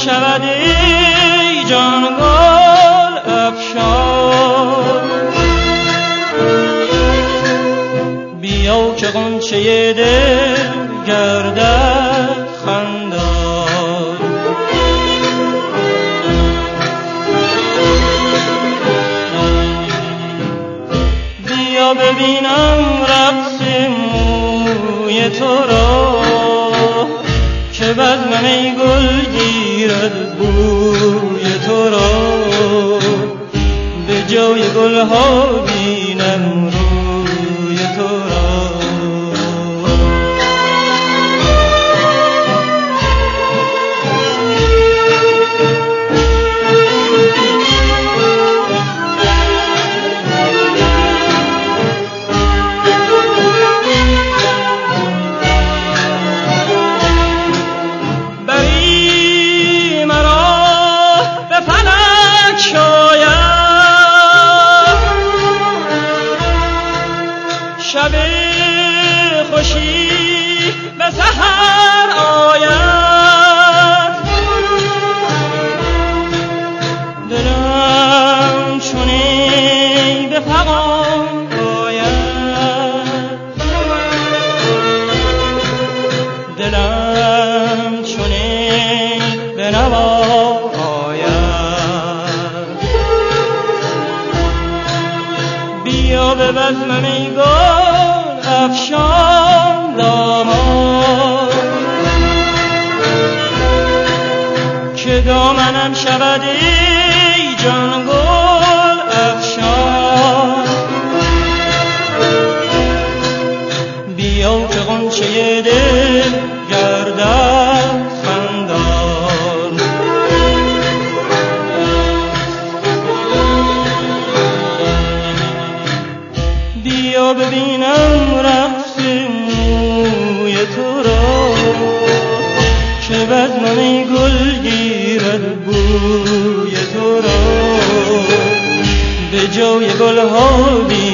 شود ای جان گل افشان. بیا که غنچه دل گردد خندان. بیا ببینم رقص موی تو را که بزم ای گل گیرد بوی تو را. به جای گلها بینم روی تو را. شب خوشی به سحر آید. دلم چونی به فغان آید. دلم چونی به نوا آید. بیا به بزمم ای گل افشان دامان که دامنم شود ای جان گل افشان. بیا که غنچه دل گردد خندان. بیا ببینم رقص موی تو را که بزمم ای گل گیرد بوی تو را. به جای گلها